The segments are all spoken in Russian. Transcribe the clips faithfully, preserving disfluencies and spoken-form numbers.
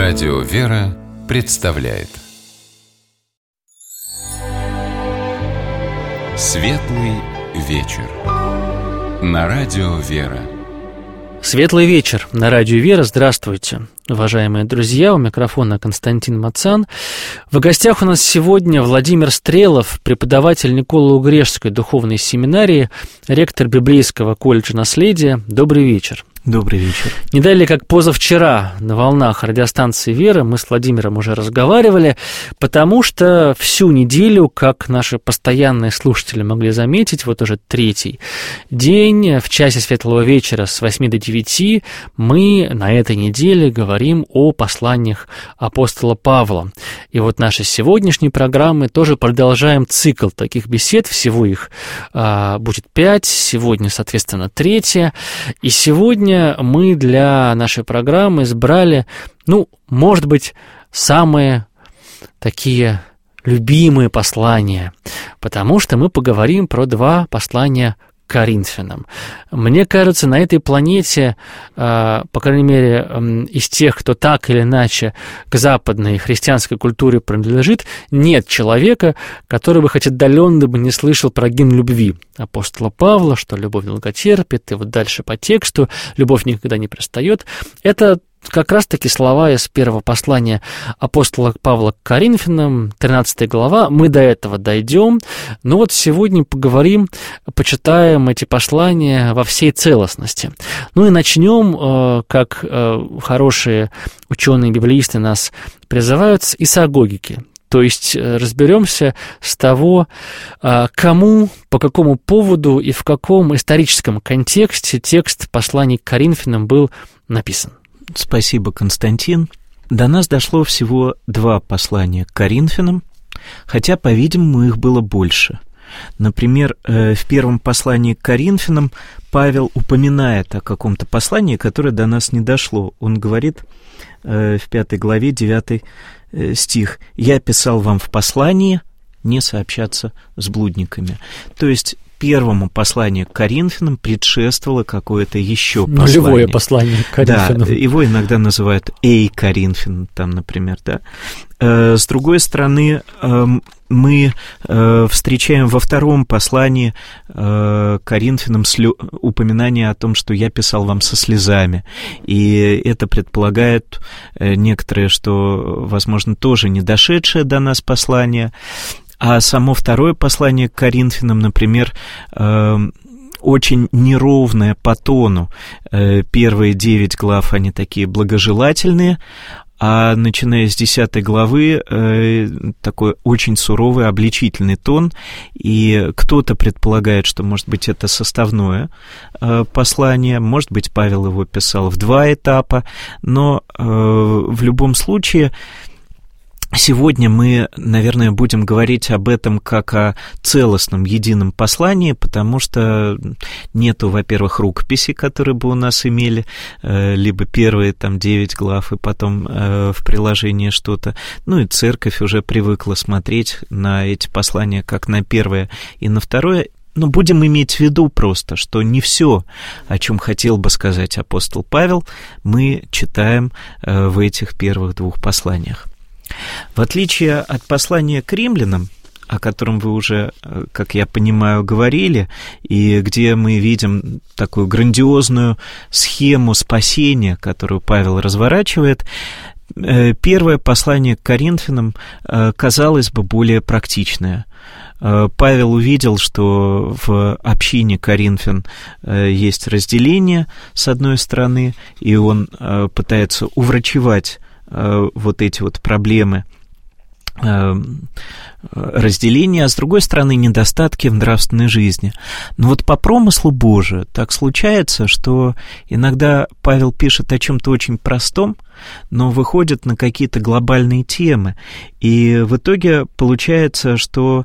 Радио «Вера» представляет Светлый вечер на Радио «Вера». Светлый вечер на Радио «Вера». Здравствуйте, уважаемые друзья. У микрофона Константин Мацан. В гостях у нас сегодня Владимир Стрелов, преподаватель Николо-Угрешской духовной семинарии, ректор Библейского колледжа наследия. Добрый вечер. Добрый вечер. Не далее, как позавчера на волнах радиостанции «Вера» мы с Владимиром уже разговаривали, потому что всю неделю, как наши постоянные слушатели могли заметить, вот уже третий день, в часе Светлого вечера с восьми до девяти, мы на этой неделе говорим о посланиях апостола Павла. И вот нашей сегодняшней программы тоже продолжаем цикл таких бесед, всего их а, будет пять, сегодня, соответственно, третья, и сегодня мы для нашей программы избрали, ну, может быть, самые такие любимые послания, потому что мы поговорим про два послания к Коринфянам. Мне кажется, на этой планете, по крайней мере, из тех, кто так или иначе к западной христианской культуре принадлежит, нет человека, который бы хоть отдаленно бы не слышал про гимн любви апостола Павла, что любовь долготерпит, и вот дальше по тексту любовь никогда не пристает. Это как раз-таки слова из первого послания апостола Павла к Коринфянам, тринадцатая глава. Мы до этого дойдем, но вот сегодня поговорим, почитаем эти послания во всей целостности. Ну и начнем, как хорошие ученые-библеисты нас призывают, с исагогики. То есть разберемся с того, кому, по какому поводу и в каком историческом контексте текст посланий к Коринфянам был написан. Спасибо, Константин. До нас дошло всего два послания к Коринфянам, хотя, по-видимому, их было больше. Например, в первом послании к Коринфянам Павел упоминает о каком-то послании, которое до нас не дошло. Он говорит в пятой главе, девятый стих: «Я писал вам в послании не сообщаться с блудниками». То есть первому посланию к Коринфянам предшествовало какое-то еще послание. Нулевое послание к Коринфянам. Да, его иногда называют «Эй, Коринфян», там, например, да. С другой стороны, мы встречаем во втором послании к Коринфянам упоминание о том, что я писал вам со слезами. И это предполагает некоторые, что, возможно, тоже не дошедшее до нас послание. А само второе послание к Коринфянам, например, очень неровное по тону. Первые девять глав, они такие благожелательные, а начиная с десятой главы такой очень суровый, обличительный тон, и кто-то предполагает, что, может быть, это составное послание, может быть, Павел его писал в два этапа, но в любом случае сегодня мы, наверное, будем говорить об этом как о целостном, едином послании, потому что нету, во-первых, рукописи, которые бы у нас имели, либо первые там девять глав, и потом в приложении что-то. Ну и церковь уже привыкла смотреть на эти послания как на первое и на второе. Но будем иметь в виду просто, что не все, о чем хотел бы сказать апостол Павел, мы читаем в этих первых двух посланиях. В отличие от послания к римлянам, о котором вы уже, как я понимаю, говорили, и где мы видим такую грандиозную схему спасения, которую Павел разворачивает, первое послание к Коринфянам, казалось бы, более практичное. Павел увидел, что в общине Коринфян есть разделение, с одной стороны, и он пытается уврачевать вот эти вот проблемы разделения, а с другой стороны недостатки в нравственной жизни. Но вот по промыслу Божию так случается, что иногда Павел пишет о чем-то очень простом, но выходит на какие-то глобальные темы, и в итоге получается, что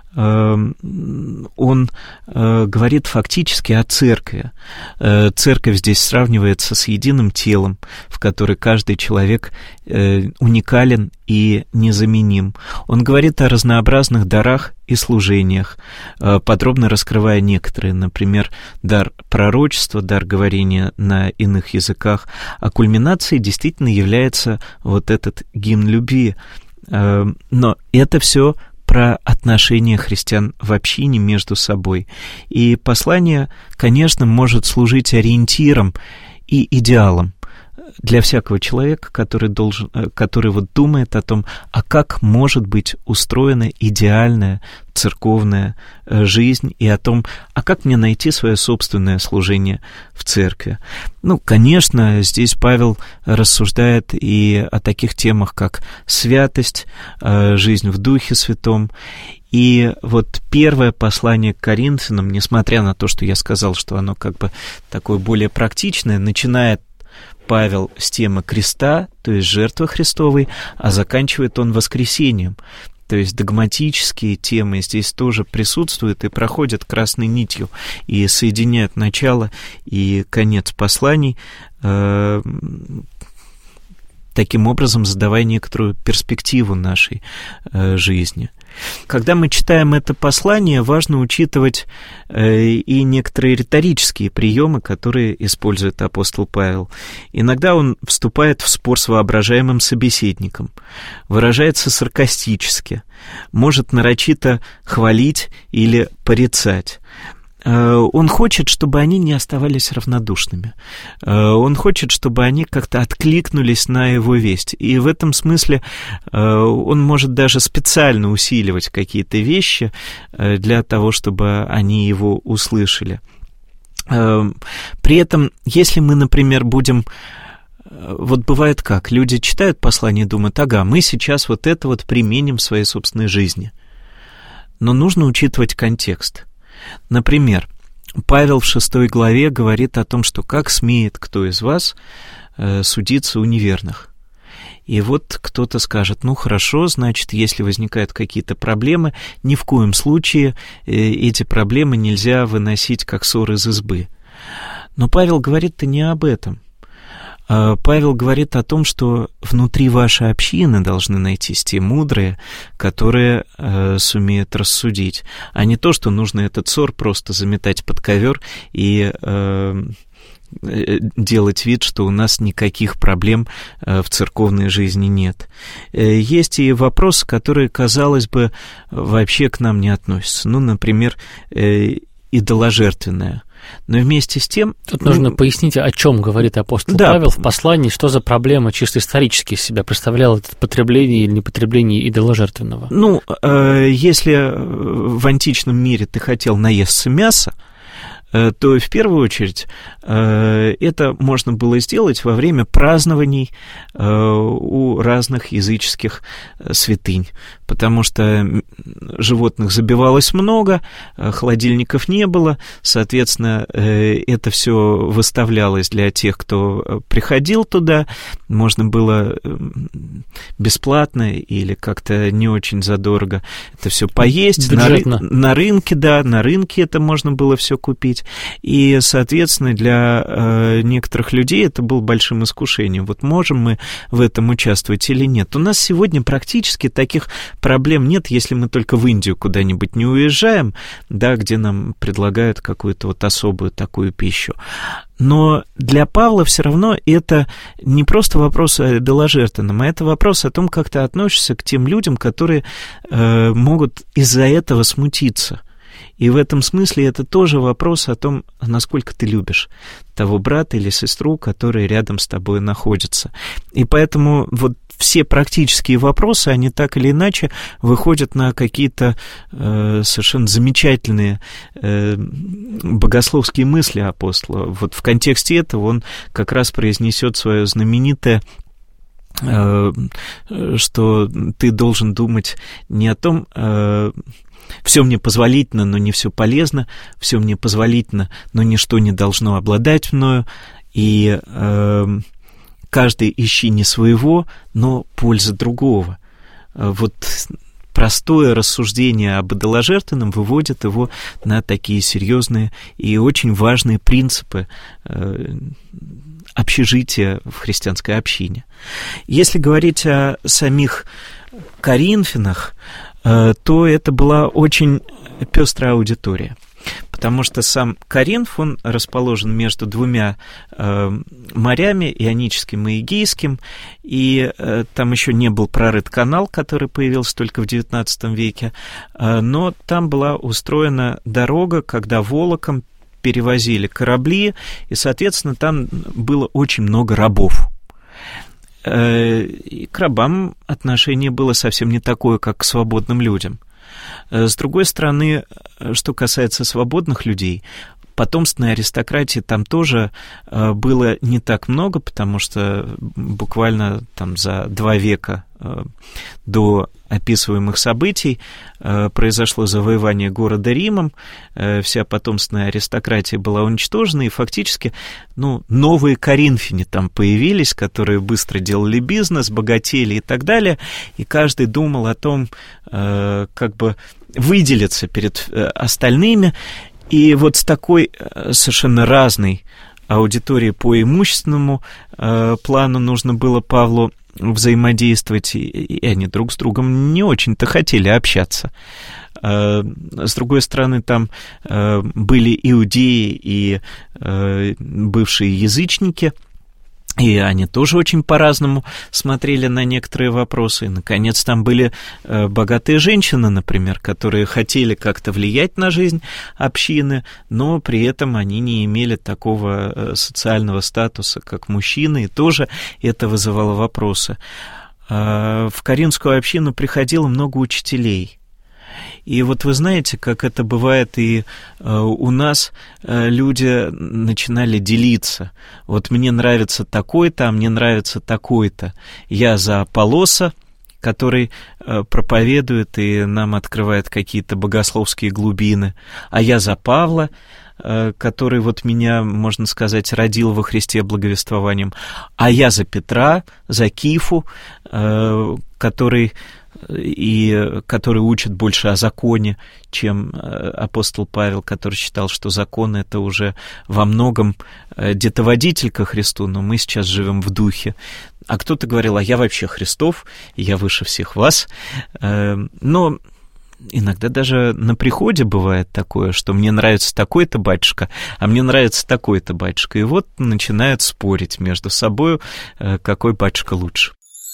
он говорит фактически о церкви. Церковь здесь сравнивается с единым телом, в которой каждый человек уникален и незаменим. Он говорит о разнообразных дарах и служениях, подробно раскрывая некоторые, например, дар пророчества, дар говорения на иных языках, а кульминацией действительно является вот этот гимн любви. Но это все про отношения христиан в общине между собой. И послание, конечно, может служить ориентиром и идеалом для всякого человека, который, должен, который вот думает о том, а как может быть устроена идеальная церковная жизнь, и о том, а как мне найти свое собственное служение в церкви. Ну, конечно, здесь Павел рассуждает и о таких темах, как святость, жизнь в Духе Святом. И вот первое послание к Коринфянам, несмотря на то, что я сказал, что оно как бы такое более практичное, начинает Павел с темы креста, то есть жертвы Христовой, а заканчивает он воскресением. То есть догматические темы здесь тоже присутствуют и проходят красной нитью, и соединяют начало и конец посланий, э, таким образом задавая некоторую перспективу нашей э, жизни. Когда мы читаем это послание, важно учитывать э, и некоторые риторические приемы, которые использует апостол Павел. Иногда он вступает в спор с воображаемым собеседником, выражается саркастически, может нарочито хвалить или порицать. Он хочет, чтобы они не оставались равнодушными. Он хочет, чтобы они как-то откликнулись на его весть. И в этом смысле он может даже специально усиливать какие-то вещи для того, чтобы они его услышали. При этом, если мы, например, будем... Вот бывает как, люди читают послание и думают, ага, мы сейчас вот это вот применим в своей собственной жизни. Но нужно учитывать контекст. Например, Павел в шестой главе говорит о том, что как смеет кто из вас э, судиться у неверных. И вот кто-то скажет, ну хорошо, значит, если возникают какие-то проблемы, ни в коем случае э, эти проблемы нельзя выносить как ссор из избы. Но Павел говорит-то не об этом. Павел говорит о том, что внутри вашей общины должны найтись те мудрые, которые э, сумеют рассудить, а не то, что нужно этот ссор просто заметать под ковер и э, делать вид, что у нас никаких проблем э, в церковной жизни нет. Э, есть и вопросы, которые, казалось бы, вообще к нам не относятся. Ну, например, э, идоложертвенное. Но вместе с тем... Тут ну, нужно пояснить, о чем говорит апостол да, Павел в послании, что за проблема чисто исторически себя представляла это потребление или непотребление идоложертвенного. Ну, э, если в античном мире ты хотел наесться мяса, э, то в первую очередь э, это можно было сделать во время празднований э, у разных языческих святынь, потому что животных забивалось много, холодильников не было, соответственно, это все выставлялось для тех, кто приходил туда, можно было бесплатно или как-то не очень задорого это все поесть. На, ры... на рынке, да, на рынке это можно было все купить, и, соответственно, для некоторых людей это было большим искушением. Вот можем мы в этом участвовать или нет? У нас сегодня практически таких проблем нет, если мы только в Индию куда-нибудь не уезжаем, да, где нам предлагают какую-то вот особую такую пищу. Но для Павла все равно это не просто вопрос о идоложертвенном, а это вопрос о том, как ты относишься к тем людям, которые э, могут из-за этого смутиться. И в этом смысле это тоже вопрос о том, насколько ты любишь того брата или сестру, которые рядом с тобой находятся. И поэтому вот все практические вопросы, они так или иначе выходят на какие-то э, совершенно замечательные э, богословские мысли апостола. Вот в контексте этого он как раз произнесет свое знаменитое, э, что ты должен думать не о том, э, все мне позволительно, но не все полезно, все мне позволительно, но ничто не должно обладать мною, и э, каждый ищи не своего, но польза другого. Вот простое рассуждение об идоложертвенном выводит его на такие серьезные и очень важные принципы э, общежития в христианской общине. Если говорить о самих Коринфянах, то это была очень пестрая аудитория. Потому что сам Коринф, он расположен между двумя э, морями, Ионическим и Эгейским, и э, там еще не был прорыт канал, который появился только в девятнадцатом веке, э, но там была устроена дорога, когда волоком перевозили корабли, и, соответственно, там было очень много рабов. Э, и к рабам отношение было совсем не такое, как к свободным людям. С другой стороны, что касается свободных людей, потомственной аристократии там тоже было не так много, потому что буквально там за два века до описываемых событий произошло завоевание города Римом, вся потомственная аристократия была уничтожена, и фактически ну, новые коринфяне там появились, которые быстро делали бизнес, богатели и так далее, и каждый думал о том, как бы выделиться перед остальными, и вот с такой совершенно разной аудиторией по имущественному плану нужно было Павлу взаимодействовать, и они друг с другом не очень-то хотели общаться. С другой стороны, там были иудеи и бывшие язычники, и они тоже очень по-разному смотрели на некоторые вопросы. И, наконец, там были богатые женщины, например, которые хотели как-то влиять на жизнь общины, но при этом они не имели такого социального статуса, как мужчины, и тоже это вызывало вопросы. В Коринфскую общину приходило много учителей. И вот вы знаете, как это бывает и э, у нас э, люди начинали делиться. Вот мне нравится такой-то, а мне нравится такой-то. Я за Аполлоса, который э, проповедует и нам открывает какие-то богословские глубины, а я за Павла, э, который вот меня, можно сказать, родил во Христе благовествованием, а я за Петра, за Кифу, э, который... и который учит больше о законе, чем апостол Павел, который считал, что закон — это уже во многом детоводитель ко Христу, но мы сейчас живем в духе. А кто-то говорил, а я вообще Христов, я выше всех вас. Но иногда даже на приходе бывает такое, что мне нравится такой-то батюшка, а мне нравится такой-то батюшка. И вот начинают спорить между собой, какой батюшка лучше.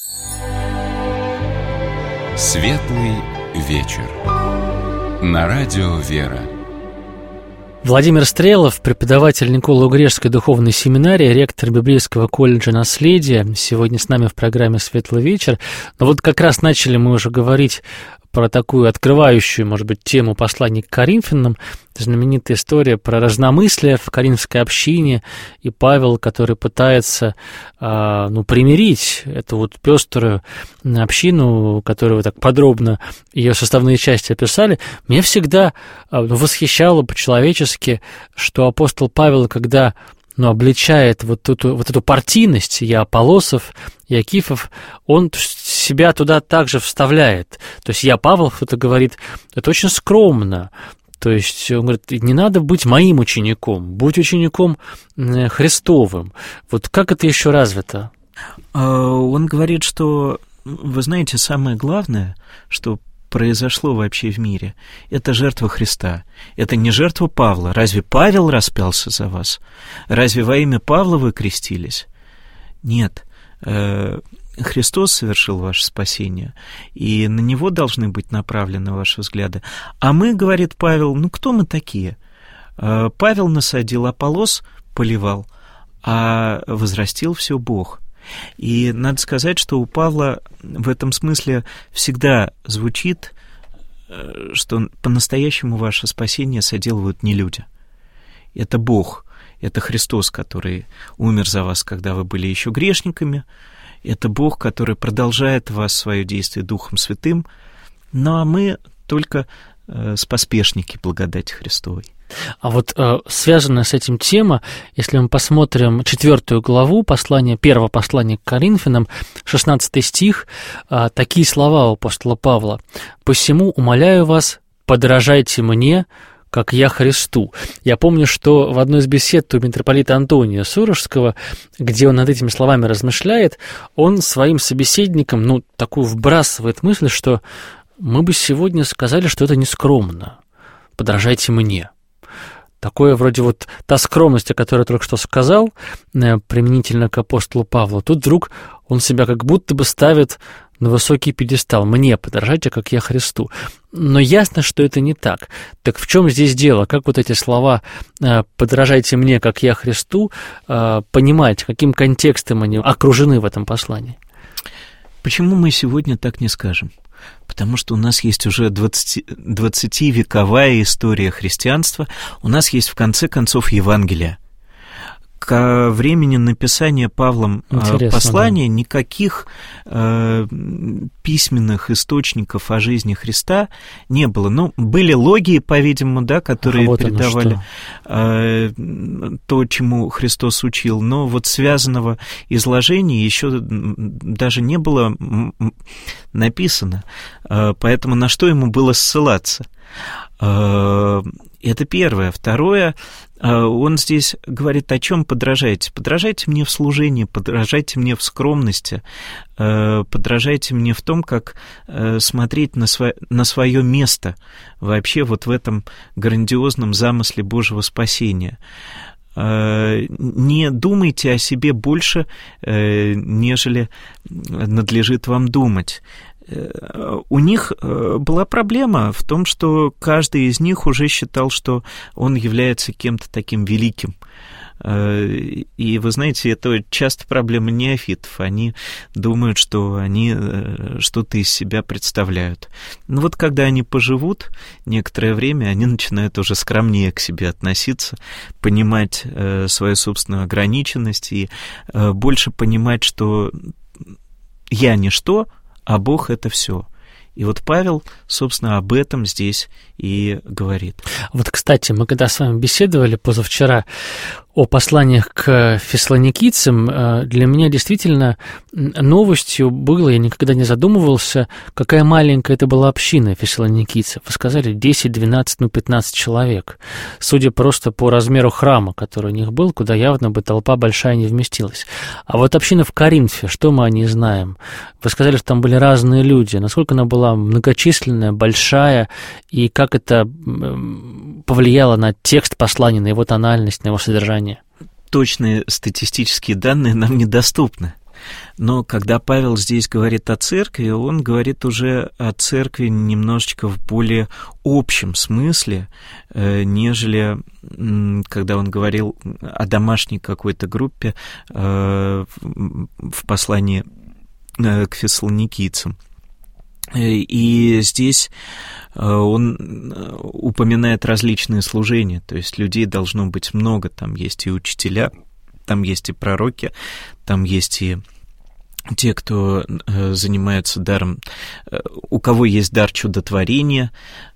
Светлый вечер. На радио «Вера». Владимир Стрелов, преподаватель Николо-Грежской духовной семинарии, ректор Библейского колледжа «Наследие», сегодня с нами в программе «Светлый вечер». Но вот как раз начали мы уже говорить про такую открывающую, может быть, тему послания к Коринфянам, знаменитая история про разномыслие в коринфской общине, и Павел, который пытается э, ну, примирить эту вот пеструю общину, которую вы так подробно ее составные части описали. Меня всегда э, восхищало по-человечески, что апостол Павел, когда ну, обличает вот эту, вот эту партийность, я Аполлосов, я Кифов, он себя туда также вставляет. То есть я Павел, кто-то говорит, это очень скромно. То есть он говорит, не надо быть моим учеником, будь учеником Христовым. Вот как это еще развито? Он говорит, что, вы знаете, самое главное, что произошло вообще в мире, это жертва Христа. Это не жертва Павла. Разве Павел распялся за вас? Разве во имя Павла вы крестились? Нет. Христос совершил ваше спасение, и на Него должны быть направлены ваши взгляды. А мы, говорит Павел, ну кто мы такие? Павел насадил, Аполлос поливал, а возрастил все Бог. И надо сказать, что у Павла в этом смысле всегда звучит, что по-настоящему ваше спасение соделывают не люди. Это Бог, это Христос, который умер за вас, когда вы были еще грешниками. Это Бог, который продолжает в вас свое действие Духом Святым. Ну а мы только споспешники благодати Христовой. А вот э, связанная с этим тема, если мы посмотрим четвертую главу послания, первого послания к Коринфянам, шестнадцатый стих, э, такие слова у апостола Павла: «Посему умоляю вас, подражайте мне, как я Христу». Я помню, что в одной из бесед у митрополита Антония Сурожского, где он над этими словами размышляет, он своим собеседникам, ну, такую вбрасывает мысль, что мы бы сегодня сказали, что это нескромно. Подражайте мне. Такое вроде вот та скромность, о которой я только что сказал, применительно к апостолу Павлу, тут вдруг он себя как будто бы ставит на высокий пьедестал. Мне подражайте, как я Христу. Но ясно, что это не так. Так в чем здесь дело? Как вот эти слова «подражайте мне, как я Христу» понимать, каким контекстом они окружены в этом послании? Почему мы сегодня так не скажем? Потому что у нас есть уже двадцативековая история христианства, у нас есть, в конце концов, Евангелие. Ко времени написания Павлом Интересно, послания да. никаких э, письменных источников о жизни Христа не было. Ну, были логии, по-видимому, да, которые а вот передавали э, то, чему Христос учил, но вот связанного изложения еще даже не было написано. Э, поэтому на что ему было ссылаться? Э, это первое. Второе, он здесь говорит, о чем подражайте. Подражайте мне в служении, подражайте мне в скромности, подражайте мне в том, как смотреть на, сво... на свое место вообще вот в этом грандиозном замысле Божьего спасения. Не думайте о себе больше, нежели надлежит вам думать. У них была проблема в том, что каждый из них уже считал, что он является кем-то таким великим. И вы знаете, это часто проблема неофитов. Они думают, что они что-то из себя представляют. Но вот когда они поживут некоторое время, они начинают уже скромнее к себе относиться, понимать свою собственную ограниченность и больше понимать, что я ничто, а Бог — это все. И вот Павел, собственно, об этом здесь и говорит. Вот, кстати, мы когда с вами беседовали позавчера о посланиях к фессалоникийцам, для меня действительно новостью было, я никогда не задумывался, какая маленькая это была община фессалоникийцев. Вы сказали десять, двенадцать, ну пятнадцать человек. Судя просто по размеру храма, который у них был, куда явно бы толпа большая не вместилась. А вот община в Коринфе, что мы о ней знаем? Вы сказали, что там были разные люди. Насколько она была многочисленная, большая, и как это повлияло на текст послания, на его тональность, на его содержание? Точные статистические данные нам недоступны. Но когда Павел здесь говорит о церкви, он говорит уже о церкви немножечко в более общем смысле, нежели когда он говорил о домашней какой-то группе в послании к фессалоникийцам. И здесь он упоминает различные служения, то есть людей должно быть много, там есть и учителя, там есть и пророки, там есть и те, кто занимается даром, у кого есть дар чудотворения,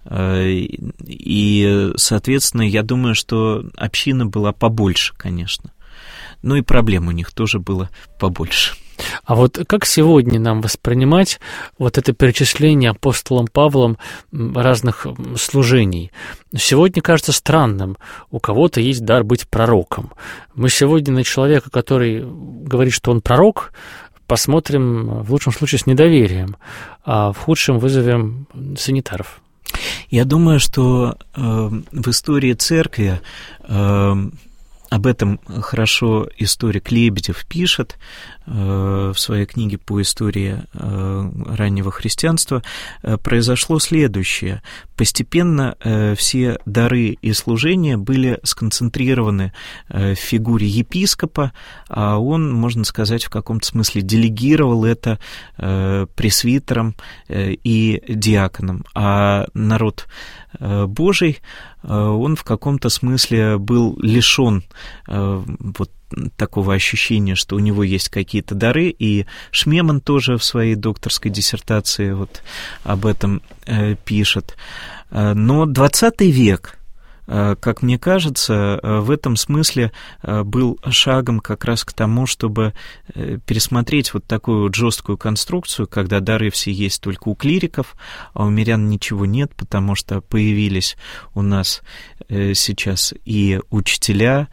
и, соответственно, я думаю, что община была побольше, конечно, ну и проблем у них тоже было побольше. А вот как сегодня нам воспринимать вот это перечисление апостолом Павлом разных служений? Сегодня кажется странным. У кого-то есть дар быть пророком. Мы сегодня на человека, который говорит, что он пророк, посмотрим в лучшем случае с недоверием, а в худшем вызовем санитаров. Я думаю, что э, в истории церкви э, об этом хорошо историк Лебедев пишет э, в своей книге по истории э, раннего христианства. Э, произошло следующее. Постепенно э, все дары и служения были сконцентрированы э, в фигуре епископа, а он, можно сказать, в каком-то смысле делегировал это э, пресвитерам э, и диаконам. А народ э, Божий, э, он в каком-то смысле был лишен вот такого ощущения, что у него есть какие-то дары, и Шмеман тоже в своей докторской диссертации вот об этом э, пишет. Но двадцатый век, э, как мне кажется, э, в этом смысле э, был шагом как раз к тому, чтобы э, пересмотреть вот такую вот жесткую конструкцию, когда дары все есть только у клириков, а у мирян ничего нет, потому что появились у нас э, сейчас и учителя,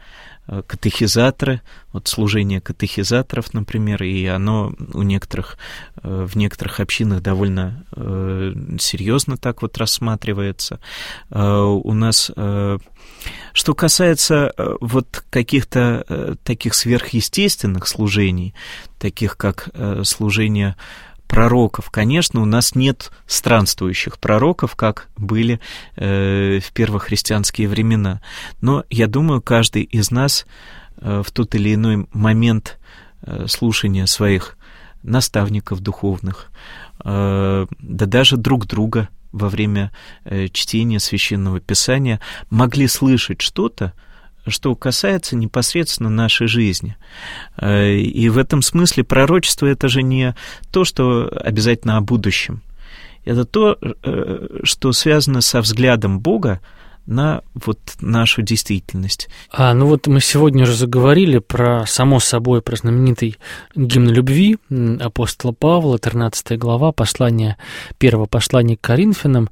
катехизаторы, вот служение катехизаторов, например, и оно у некоторых, в некоторых общинах довольно серьезно так вот рассматривается. У нас, что касается вот каких-то таких сверхъестественных служений, таких как служение пророков, конечно, у нас нет странствующих пророков, как были э, в первохристианские времена. Но я думаю, каждый из нас э, в тот или иной момент э, слушания своих наставников духовных, э, да даже друг друга во время э, чтения Священного Писания могли слышать что-то, что касается непосредственно нашей жизни. И в этом смысле пророчество — это же не то, что обязательно о будущем. Это то, что связано со взглядом Бога на вот нашу действительность. А, ну вот мы сегодня уже заговорили про, само собой, про знаменитый гимн любви апостола Павла, тринадцатая глава, послание, первого послания к Коринфянам.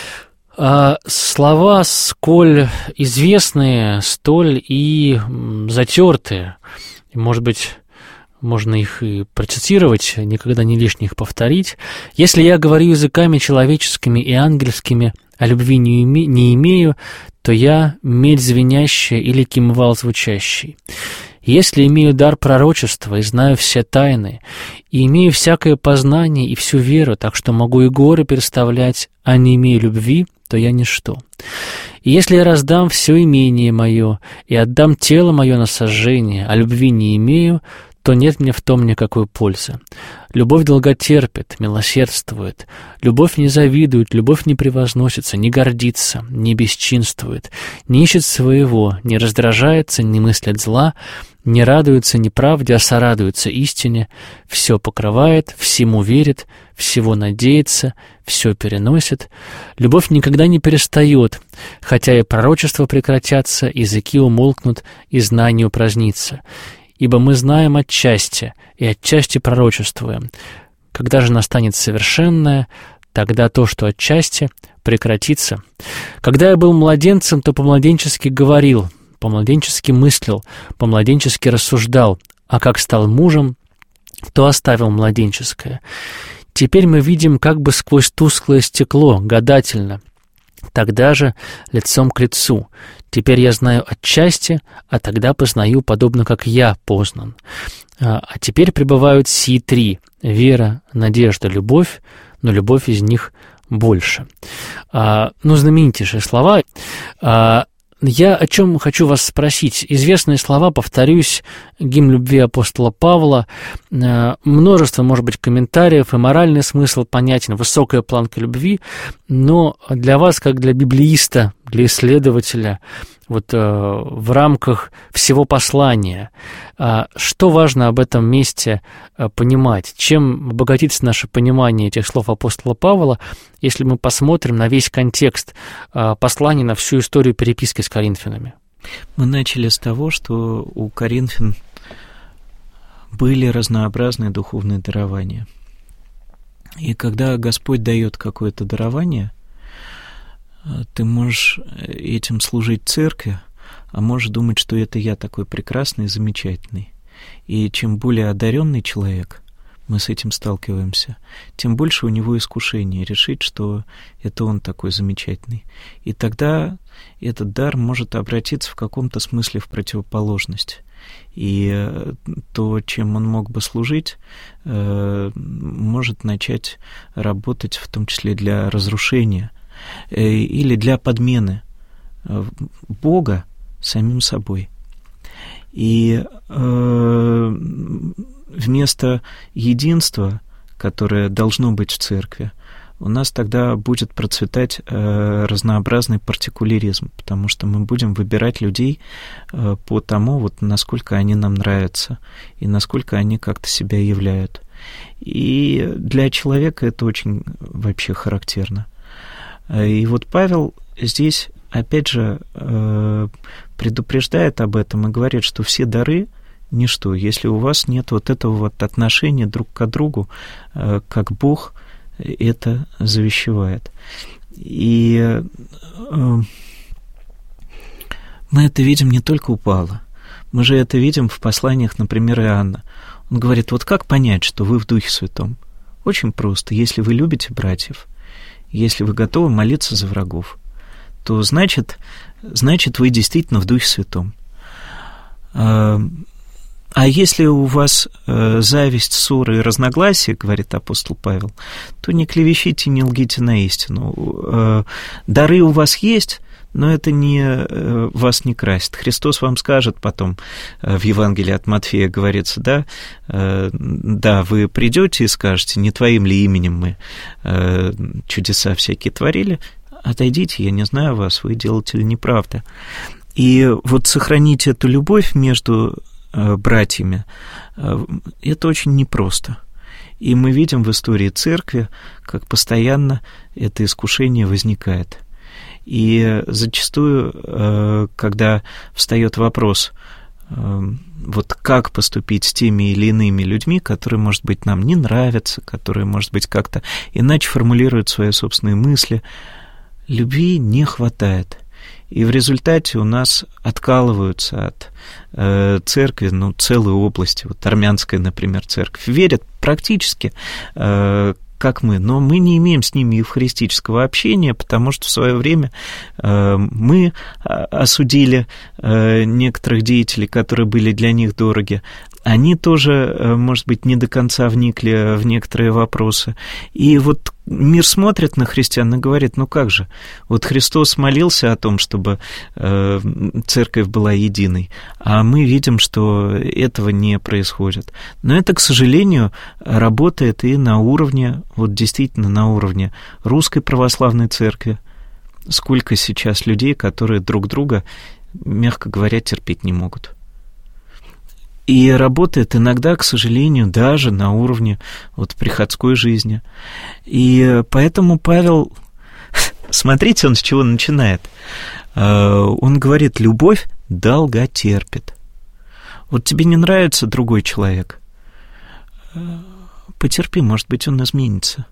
А слова, сколь известные, столь и затертые. Может быть, можно их и процитировать, никогда не лишне их повторить. «Если я говорю языками человеческими и ангельскими, а любви не, име, не имею, то я медь звенящая или кимвал звучащий. Если имею дар пророчества и знаю все тайны, и имею всякое познание и всю веру, так что могу и горы переставлять, а не имею любви, то я ничто. И если я раздам все имение мое и отдам тело мое на сожжение, а любви не имею, то нет мне в том никакой пользы. Любовь долготерпит, милосердствует, любовь не завидует, любовь не превозносится, не гордится, не бесчинствует, не ищет своего, не раздражается, не мыслит зла, не радуется неправде, а сорадуется истине, все покрывает, всему верит, всего надеется, все переносит. Любовь никогда не перестает, хотя и пророчества прекратятся, языки умолкнут, и знание упразднится. Ибо мы знаем отчасти, и отчасти пророчествуем. Когда же настанет совершенное, тогда то, что отчасти, прекратится. Когда я был младенцем, то по-младенчески говорил, по-младенчески мыслил, по-младенчески рассуждал, а как стал мужем, то оставил младенческое. Теперь мы видим как бы сквозь тусклое стекло, гадательно, тогда же лицом к лицу. Теперь я знаю отчасти, а тогда познаю, подобно как я познан. А теперь пребывают сии три — вера, надежда, любовь, но любовь из них больше. А, ну, знаменитейшие слова. А, Я о чем хочу вас спросить. Известные слова, повторюсь, гимн любви апостола Павла, множество, может быть, комментариев, и моральный смысл понятен, высокая планка любви, но для вас, как для библеиста, для исследователя, вот э, в рамках всего послания, э, что важно об этом месте э, понимать? Чем обогатится наше понимание этих слов апостола Павла, если мы посмотрим на весь контекст э, послания, на всю историю переписки с коринфянами? Мы начали с того, что у коринфян были разнообразные духовные дарования. И когда Господь дает какое-то дарование, ты можешь этим служить церкви, а можешь думать, что это я такой прекрасный и замечательный. И чем более одаренный человек, мы с этим сталкиваемся, тем больше у него искушение решить, что это он такой замечательный. И тогда этот дар может обратиться в каком-то смысле в противоположность. И то, чем он мог бы служить, может начать работать в том числе для разрушения или для подмены Бога самим собой. И э, вместо единства, которое должно быть в церкви, у нас тогда будет процветать э, разнообразный партикуляризм, потому что мы будем выбирать людей э, по тому, вот, насколько они нам нравятся и насколько они как-то себя являют. И для человека это очень вообще характерно. И вот Павел здесь, опять же, предупреждает об этом и говорит, что все дары — ничто, если у вас нет вот этого вот отношения друг к другу, как Бог это завещевает. И мы это видим не только у Павла, Мы же это видим в посланиях, например, Иоанна. Он говорит, вот как понять, что вы в Духе Святом? Очень просто. Если вы любите братьев, если вы готовы молиться за врагов, то значит, значит вы действительно в Духе Святом. А если у вас зависть, ссоры и разногласия, говорит апостол Павел, то не клевещите, не лгите на истину. Дары у вас есть, но это не, вас не красит. Христос вам скажет потом, в Евангелии от Матфея говорится, да, да, вы придете и скажете, не твоим ли именем мы чудеса всякие творили, отойдите, я не знаю вас, вы делаете ли неправда. И вот сохранить эту любовь между братьями, это очень непросто. И мы видим в истории церкви, как постоянно это искушение возникает. И зачастую, когда встает вопрос, вот как поступить с теми или иными людьми, которые, может быть, нам не нравятся, которые, может быть, как-то иначе формулируют свои собственные мысли, любви не хватает. И в результате у нас откалываются от э, церкви, ну, целые области, вот армянская, например, церковь, верят практически, э, как мы, но мы не имеем с ними евхаристического общения, потому что в свое время э, мы осудили э, некоторых деятелей, которые были для них дороги. Они тоже, может быть, не до конца вникли в некоторые вопросы. И вот мир смотрит на христиан и говорит, ну как же, вот Христос молился о том, чтобы э, церковь была единой, а мы видим, что этого не происходит. Но это, к сожалению, работает и на уровне, вот действительно на уровне Русской Православной Церкви. Сколько сейчас людей, которые друг друга, мягко говоря, терпеть не могут. И работает иногда, к сожалению, даже на уровне вот приходской жизни. И поэтому Павел, смотрите, он с чего начинает. Он говорит, любовь долго терпит. Вот тебе не нравится другой человек, потерпи, может быть, он изменится.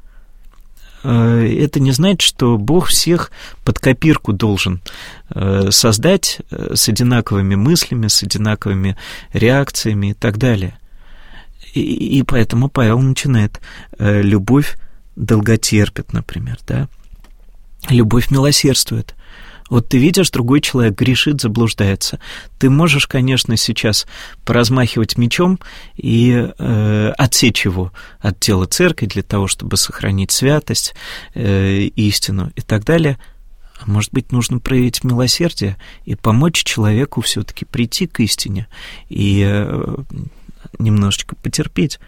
Это не значит, что Бог всех под копирку должен создать с одинаковыми мыслями, с одинаковыми реакциями и так далее. И, и поэтому Павел начинает «любовь долготерпит», например, да? Любовь милосердствует. Вот ты видишь, другой человек грешит, заблуждается. Ты можешь, конечно, сейчас поразмахивать мечом и э, отсечь его от тела церкви для того, чтобы сохранить святость, э, истину и так далее. А может быть, нужно проявить милосердие и помочь человеку все-таки прийти к истине и э, немножечко потерпеть.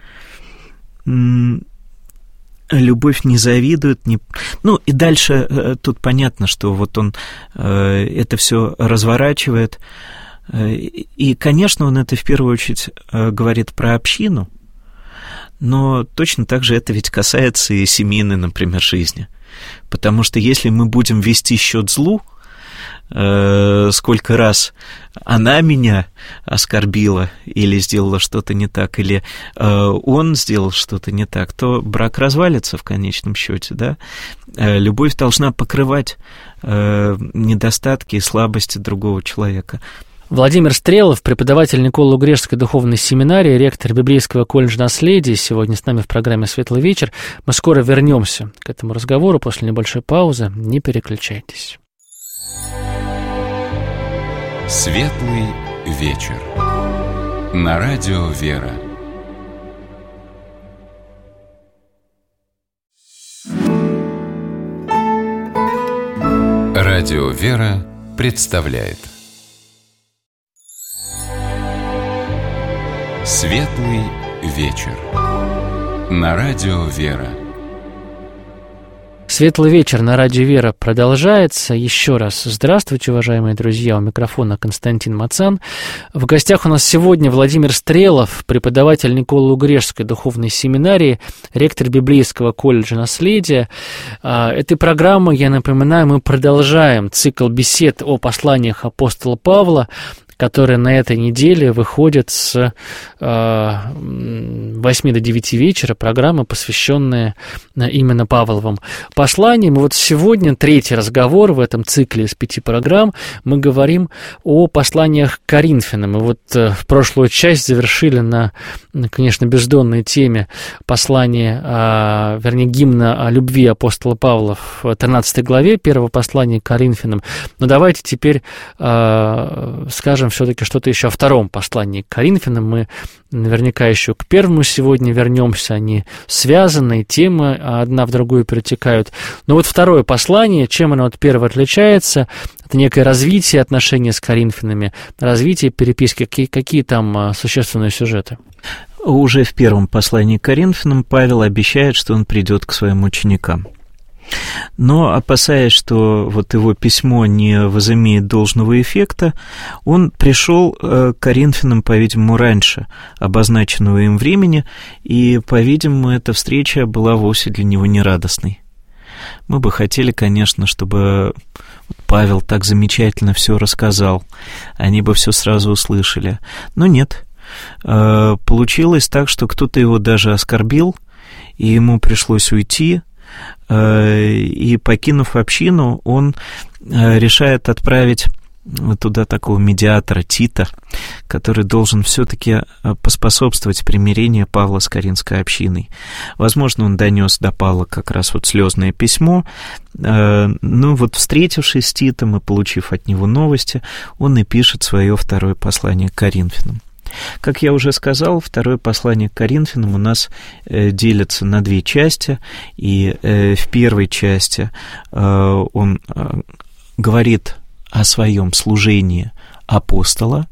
Любовь не завидует, не... ну и дальше э, тут понятно, что вот он э, это все разворачивает, э, и, конечно, он это в первую очередь э, говорит про общину, но точно так же это ведь касается и семейной, например, жизни, потому что если мы будем вести счет злу, э, сколько раз она меня оскорбила или сделала что-то не так, или э, он сделал что-то не так, то брак развалится в конечном счете, да? Э, любовь должна покрывать э, недостатки и слабости другого человека. Владимир Стрелов, преподаватель Николо-Грежской духовной семинарии, ректор Библейского колледжа наследия, сегодня с нами в программе «Светлый вечер». Мы скоро вернемся к этому разговору после небольшой паузы. Не переключайтесь. Светлый вечер. На радио «Вера». Радио «Вера» представляет Светлый вечер. На радио «Вера». Светлый вечер на радио «Вера» продолжается. Еще раз здравствуйте, уважаемые друзья. У микрофона Константин Мацан. В гостях у нас сегодня Владимир Стрелов, преподаватель Николо-Грежской духовной семинарии, ректор Библейского колледжа наследия. Этой программой, я напоминаю, мы продолжаем цикл бесед о посланиях апостола Павла, которые на этой неделе выходят с восьми до девяти вечера, программы, посвященные именно Павловым посланиям. И вот сегодня третий разговор в этом цикле из пяти программ. Мы говорим о посланиях к Коринфянам. И вот в прошлую часть завершили на, конечно, бездонной теме послания, а, вернее, гимна о любви апостола Павла в тринадцатой главе первого послания к Коринфянам. Но давайте теперь а, скажем все-таки что-то еще о втором послании к Коринфянам. Мы наверняка еще к первому сегодня вернемся. Они связаны, темы одна в другую перетекают. Но вот второе послание, чем оно от первого отличается? Это некое развитие отношений с Коринфянами, развитие переписки. Какие, какие там существенные сюжеты? Уже в первом послании к Коринфянам Павел обещает, что он придет к своим ученикам. Но, опасаясь, что вот его письмо не возымеет должного эффекта, он пришел к Коринфянам, по-видимому, раньше обозначенного им времени, и, по-видимому, эта встреча была вовсе для него нерадостной. Мы бы хотели, конечно, чтобы Павел так замечательно все рассказал, они бы все сразу услышали, но нет. Получилось так, что кто-то его даже оскорбил, и ему пришлось уйти, и, покинув общину, он решает отправить туда такого медиатора Тита, который должен все-таки поспособствовать примирению Павла с Коринфской общиной. Возможно, он донес до Павла как раз вот слезное письмо, но вот встретившись с Титом и получив от него новости, он и пишет свое второе послание к Коринфянам. Как я уже сказал, второе послание к Коринфянам у нас э, делится на две части, и э, в первой части э, он э, говорит о своем служении апостола,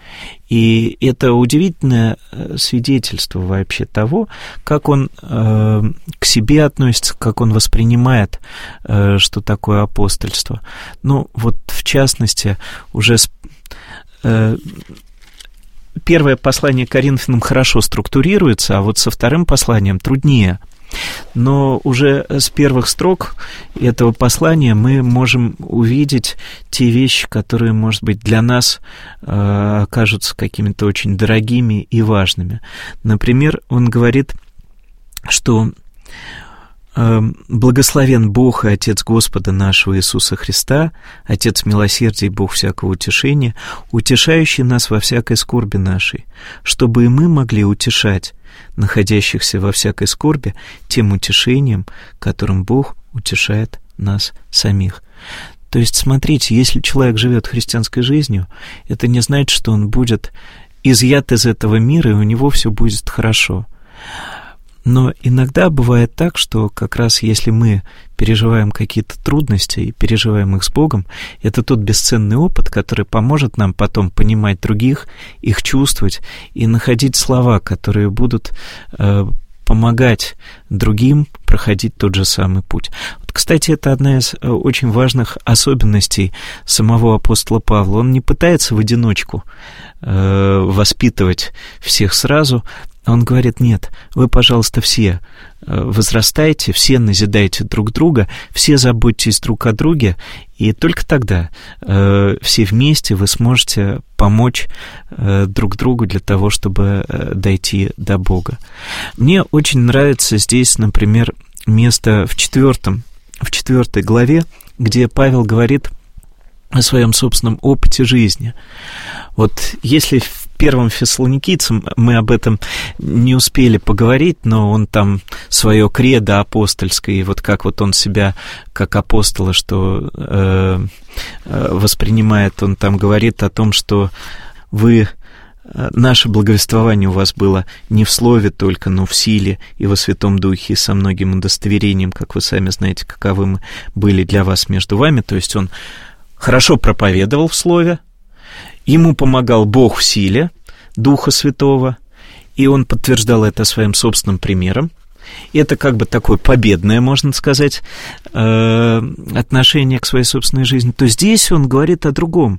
и это удивительное свидетельство вообще того, как он э, к себе относится, как он воспринимает, э, что такое апостольство. Ну, вот в частности, уже с... Э, Первое послание к Коринфянам хорошо структурируется, а вот со вторым посланием труднее. Но уже с первых строк этого послания мы можем увидеть те вещи, которые, может быть, для нас э, окажутся какими-то очень дорогими и важными. Например, он говорит, что «Благословен Бог и Отец Господа нашего Иисуса Христа, Отец милосердия и Бог всякого утешения, утешающий нас во всякой скорби нашей, чтобы и мы могли утешать находящихся во всякой скорби тем утешением, которым Бог утешает нас самих». То есть, смотрите, если человек живет христианской жизнью, это не значит, что он будет изъят из этого мира, и у него все будет хорошо. Но иногда бывает так, что как раз если мы переживаем какие-то трудности и переживаем их с Богом, это тот бесценный опыт, который поможет нам потом понимать других, их чувствовать и находить слова, которые будут э, помогать другим проходить тот же самый путь. Вот, кстати, это одна из очень важных особенностей самого апостола Павла. Он не пытается в одиночку э, воспитывать всех сразу. Он говорит: нет, вы, пожалуйста, все возрастайте, все назидайте друг друга, все заботьтесь друг о друге, и только тогда э, все вместе вы сможете помочь э, друг другу для того, чтобы э, дойти до Бога. Мне очень нравится здесь, например, место в четвертом, в четвертой главе, где Павел говорит о своем собственном опыте жизни. Вот если в первом Фессалоникийцам мы об этом не успели поговорить, но он там свое кредо апостольское, и вот как вот он себя как апостола, что э, воспринимает, он там говорит о том, что вы... Наше благовествование у вас было не в слове только, но в силе и во Святом Духе, и со многим удостоверением, как вы сами знаете, каковы мы были для вас между вами. То есть он хорошо проповедовал в слове, ему помогал Бог в силе Духа Святого, и он подтверждал это своим собственным примером. И это как бы такое победное, можно сказать, отношение к своей собственной жизни. То здесь он говорит о другом.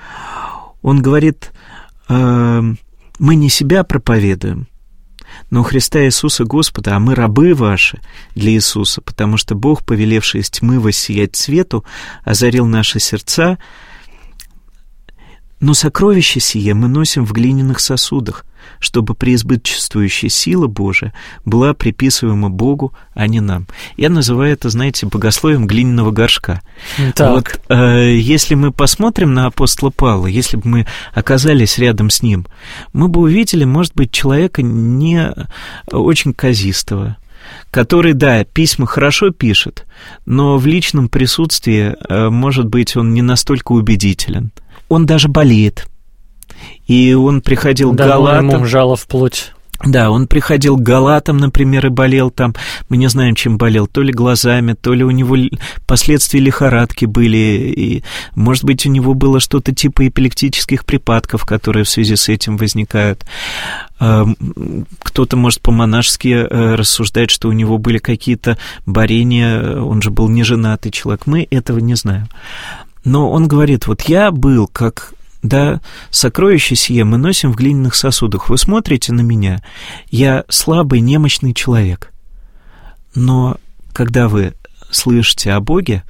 Он говорит: мы не себя проповедуем, но Христа Иисуса Господа, а мы рабы ваши для Иисуса, потому что Бог, повелевший из тьмы воссиять свету, озарил наши сердца Но сокровище сие мы носим в глиняных сосудах, чтобы преизбыточествующая сила Божия была приписываема Богу, а не нам. Я называю это, знаете, богословием глиняного горшка. Так. Вот э, если мы посмотрим на апостола Павла, если бы мы оказались рядом с ним, мы бы увидели, может быть, человека не очень казистого, который, да, письма хорошо пишет, но в личном присутствии, э, может быть, он не настолько убедителен. Он даже болеет. И он приходил да, к Галатам. Ему жало в плоть. Да, он приходил к Галатам, например, и болел там. Мы не знаем, чем болел. То ли глазами, то ли у него последствия лихорадки были. И, может быть, у него было что-то типа эпилептических припадков, которые в связи с этим возникают. Кто-то может по-монашески рассуждать, что у него были какие-то борения. Он же был неженатый человек. Мы этого не знаем. Но он говорит, вот я был как... Да, сокровище сие мы носим в глиняных сосудах. Вы смотрите на меня, я слабый, немощный человек. Но когда вы слышите о Боге,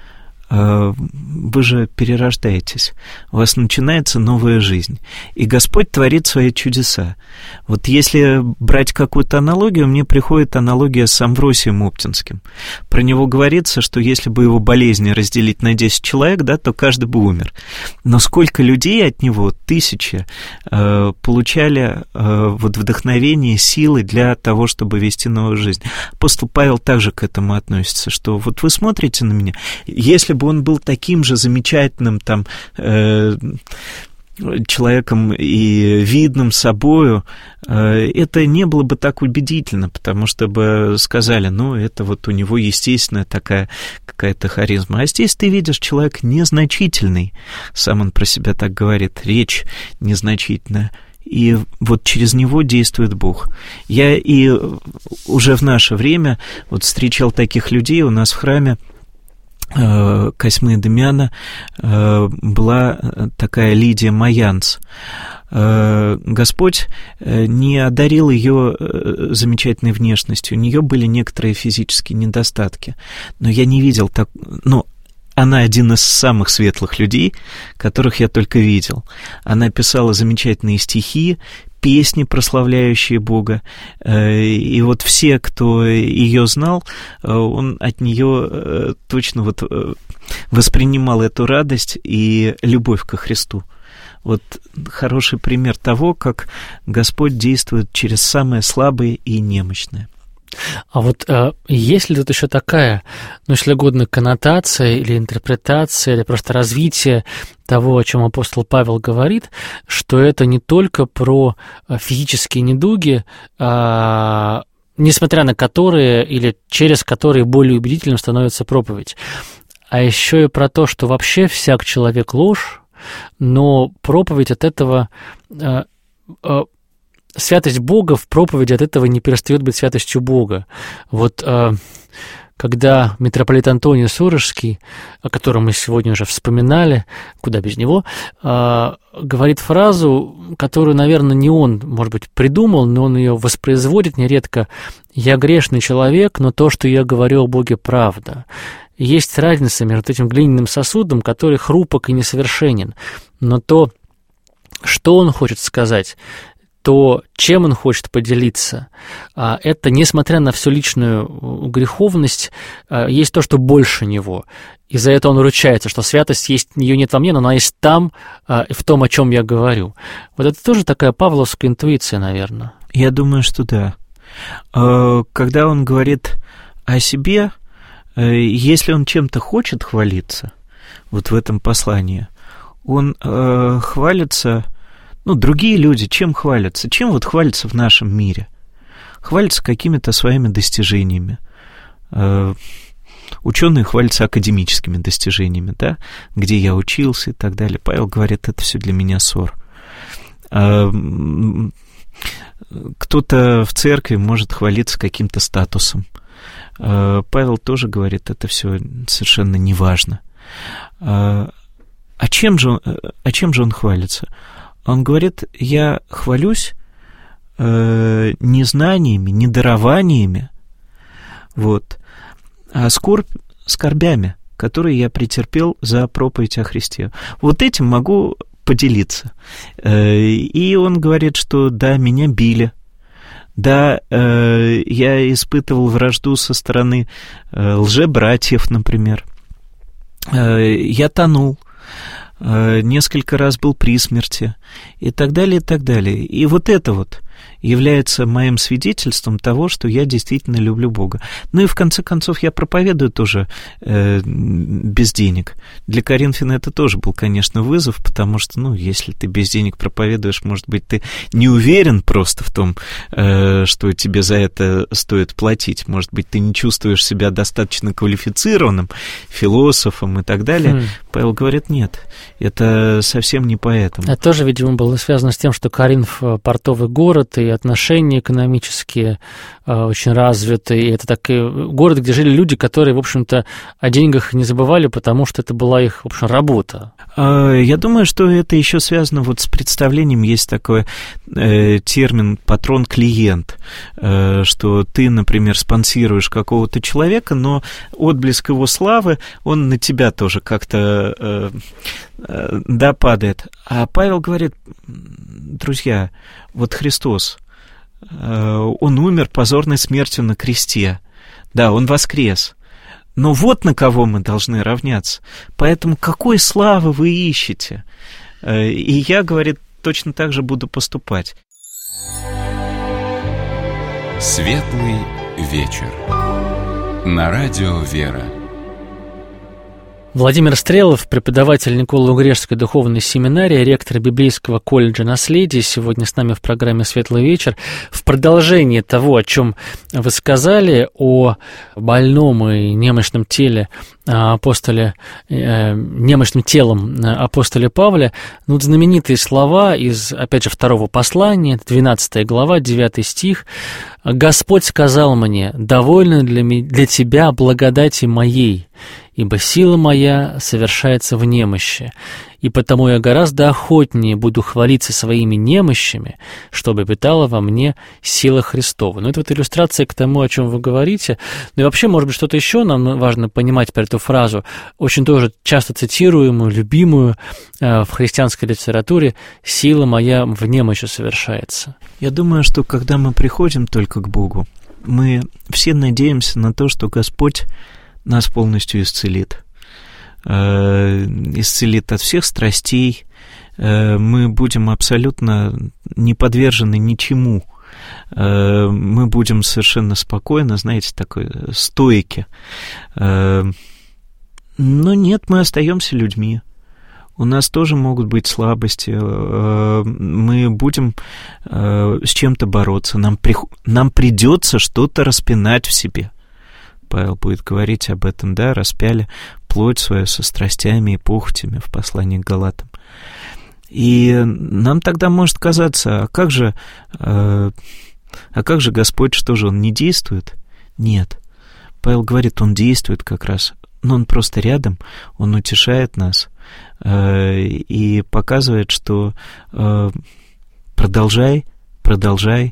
вы же перерождаетесь, у вас начинается новая жизнь, и Господь творит свои чудеса. Вот если брать какую-то аналогию, мне приходит аналогия с Амвросием Оптинским. Про него говорится, что если бы его болезни разделить на десять человек, да, то каждый бы умер. Но сколько людей от него, тысячи, получали вот вдохновение, силы для того, чтобы вести новую жизнь. Апостол Павел также к этому относится, что вот вы смотрите на меня, если бы он был таким же замечательным там э, человеком и видным собою, э, это не было бы так убедительно, потому что бы сказали, ну, это вот у него естественная такая какая-то харизма. А здесь ты видишь, человек незначительный, сам он про себя так говорит, речь незначительная. И вот через него действует Бог. Я и уже в наше время вот встречал таких людей у нас в храме, Косьмы Демьяна, была такая Лидия Маянц. Господь не одарил ее замечательной внешностью, у нее были некоторые физические недостатки, но я не видел так... Ну, она один из самых светлых людей, которых я только видел. Она писала замечательные стихи, песни, прославляющие Бога. И вот все, кто ее знал, он от нее точно вот воспринимал эту радость и любовь ко Христу. Вот хороший пример того, как Господь действует через самое слабое и немощное. А вот э, есть ли тут еще такая, ну, если угодно, коннотация или интерпретация, или просто развитие того, о чем апостол Павел говорит, что это не только про физические недуги, э, несмотря на которые или через которые более убедительным становится проповедь, а еще и про то, что вообще всяк человек ложь, но проповедь от этого... Э, э, Святость Бога в проповеди от этого не перестает быть святостью Бога. Вот э, когда митрополит Антоний Сурожский, о котором мы сегодня уже вспоминали, куда без него, э, говорит фразу, которую, наверное, не он, может быть, придумал, но он ее воспроизводит нередко: «Я грешный человек, но то, что я говорю о Боге, правда». Есть разница между этим глиняным сосудом, который хрупок и несовершенен, но то, что он хочет сказать, то, чем он хочет поделиться, это, несмотря на всю личную греховность, есть то, что больше него. И за это он ручается, что святость есть, ее нет во мне, но она есть там, в том, о чем я говорю. Вот это тоже такая павловская интуиция, наверное. Я думаю, что да. Когда он говорит о себе, если он чем-то хочет хвалиться, вот в этом послании, он хвалится... Ну, другие люди чем хвалятся? Чем вот хвалятся в нашем мире? Хвалятся какими-то своими достижениями. Ученые хвалятся академическими достижениями, да, где я учился и так далее. Павел говорит, это все для меня ссор. Кто-то в церкви может хвалиться каким-то статусом. Павел тоже говорит, это все совершенно неважно. А чем же он, а чем же он хвалится? Он говорит, я хвалюсь э, не знаниями, не дарованиями, вот, а скорбь, скорбями, которые я претерпел за проповедь о Христе. Вот этим могу поделиться. И он говорит, что да, меня били. Да, я испытывал вражду со стороны лжебратьев, например. Я тонул. Несколько раз был при смерти. И так далее, и так далее. И вот это вот является моим свидетельством того, что я действительно люблю Бога. Ну и в конце концов я проповедую тоже э, без денег. Для Коринфяна это тоже был, конечно, вызов, потому что, ну, если ты без денег проповедуешь, может быть, ты не уверен просто в том, э, что тебе за это стоит платить. Может быть, ты не чувствуешь себя достаточно квалифицированным философом и так далее. Mm. Павел говорит, нет, это совсем не поэтому. Это тоже, видимо, было связано с тем, что Коринф — портовый город, и отношения экономические э, очень развиты, и это такой город, где жили люди, которые, в общем-то, о деньгах не забывали, потому что это была их, в общем, работа. Я думаю, что это еще связано вот с представлением, есть такой э, термин «патрон-клиент», э, что ты, например, спонсируешь какого-то человека, но отблеск его славы, он на тебя тоже как-то э, э, да, падает. А Павел говорит, друзья, вот Христос, Он умер позорной смертью на кресте. Да, Он воскрес. Но вот на кого мы должны равняться. Поэтому какой славы вы ищете? И я, говорит, точно так же буду поступать. Светлый вечер. На радио «Вера». Владимир Стрелов, преподаватель Николо-Угрешской духовной семинарии, ректор Библейского колледжа наследия, сегодня с нами в программе «Светлый вечер». В продолжении того, о чем вы сказали, о больном и немощном теле апостоле, э, немощным телом апостоля Павла, ну, знаменитые слова из, опять же, второго послания, двенадцатая глава, девятый стих. «Господь сказал мне, довольно для, для тебя благодати моей, ибо сила моя совершается в немощи, и потому я гораздо охотнее буду хвалиться своими немощами, чтобы обитала во мне сила Христова». Ну, это вот иллюстрация к тому, о чем вы говорите. Ну и вообще, может быть, что-то еще нам важно понимать про эту фразу, очень тоже часто цитируемую, любимую э, в христианской литературе: «Сила моя в немощи совершается». Я думаю, что когда мы приходим только к Богу, мы все надеемся на то, что Господь нас полностью исцелит. Исцелит от всех страстей, мы будем абсолютно не подвержены ничему, мы будем совершенно спокойно, знаете, такой стойки. Но нет, мы остаемся людьми. У нас тоже могут быть слабости, мы будем с чем-то бороться, нам, при... нам придется что-то распинать в себе. Павел будет говорить об этом, да, распяли плоть свою со страстями и похотями в послании к Галатам. И нам тогда может казаться, а как же, а как же Господь, что же, Он не действует? Нет. Павел говорит, Он действует как раз, но Он просто рядом, Он утешает нас и показывает, что продолжай, продолжай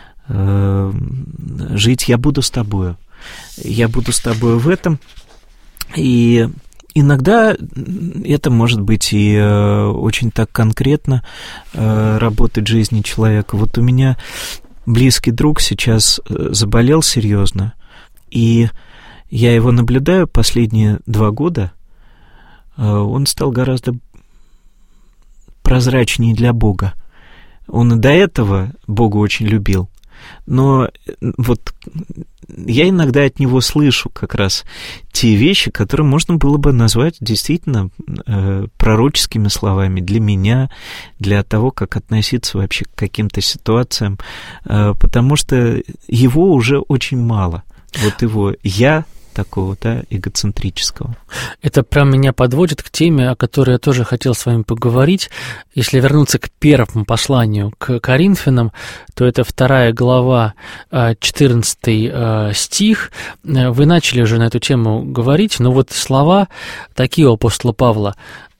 жить, я буду с тобою. Я буду с тобой в этом, и иногда это может быть и очень так конкретно работать в жизни человека. Вот у меня близкий друг сейчас заболел серьезно, и я его наблюдаю последние два года, он стал гораздо прозрачнее для Бога. Он и до этого Бога очень любил, но вот я иногда от него слышу как раз те вещи, которые можно было бы назвать действительно э, пророческими словами для меня, для того, как относиться вообще к каким-то ситуациям, э, потому что его уже очень мало. Вот его «я» такого, да, эгоцентрического. Это прям меня подводит к теме, о которой я тоже хотел с вами поговорить. Если вернуться к первому посланию к Коринфянам, то это вторая глава, четырнадцатый стих. Вы начали уже на эту тему говорить, но вот слова такие у апостола Павла: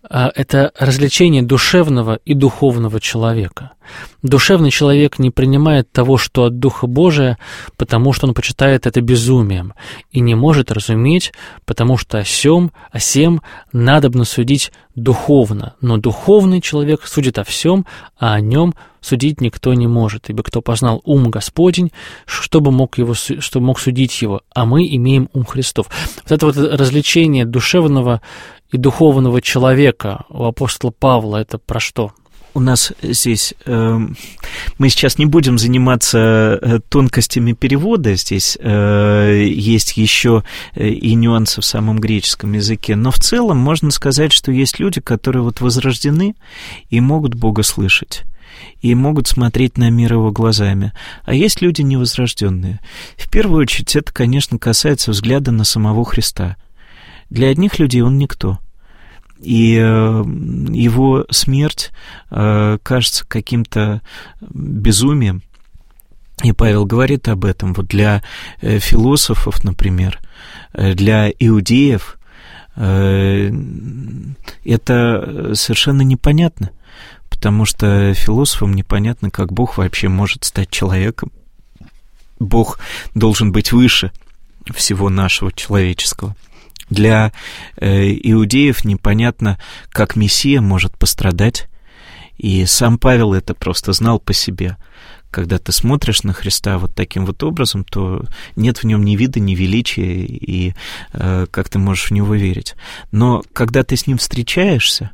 это развлечение душевного и духовного человека. Душевный человек не принимает того, что от Духа Божия, потому что он почитает это безумием, и не может разуметь, потому что о сем, о сем надобно судить духовно. Но духовный человек судит о всем, а о нем судить никто не может, ибо кто познал ум Господень, чтобы мог, его, чтобы мог судить его, а мы имеем ум Христов. Вот это вот развлечение душевного и духовного человека у апостола Павла, это про что? У нас здесь, э, мы сейчас не будем заниматься тонкостями перевода, здесь э, есть еще и нюансы в самом греческом языке, но в целом можно сказать, что есть люди, которые вот возрождены и могут Бога слышать, и могут смотреть на мир его глазами, а есть люди невозрожденные. В первую очередь это, конечно, касается взгляда на самого Христа. Для одних людей он никто. И его смерть кажется каким-то безумием. И Павел говорит об этом. Вот для философов, например, для иудеев это совершенно непонятно, потому что философам непонятно, как Бог вообще может стать человеком. Бог должен быть выше всего нашего человеческого. Для э, иудеев непонятно, как Мессия может пострадать, и сам Павел это просто знал по себе. Когда ты смотришь на Христа вот таким вот образом, то нет в нем ни вида, ни величия, и э, как ты можешь в него верить. Но когда ты с ним встречаешься,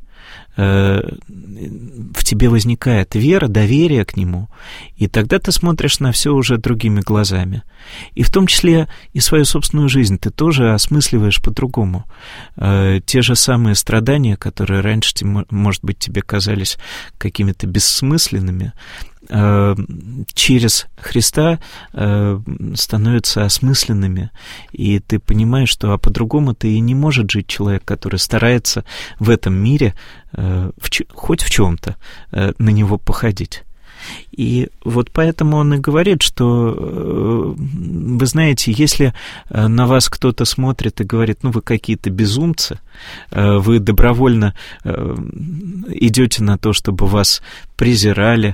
в тебе возникает вера, доверие к нему, и тогда ты смотришь на все уже другими глазами. И в том числе и свою собственную жизнь ты тоже осмысливаешь по-другому. Те же самые страдания, которые раньше, может быть, тебе казались какими-то бессмысленными, через Христа становятся осмысленными, и ты понимаешь, что а по-другому-то и не может жить человек, который старается в этом мире в, хоть в чем-то на него походить. И вот поэтому он и говорит, что, вы знаете, если на вас кто-то смотрит и говорит, ну, вы какие-то безумцы, вы добровольно идете на то, чтобы вас презирали,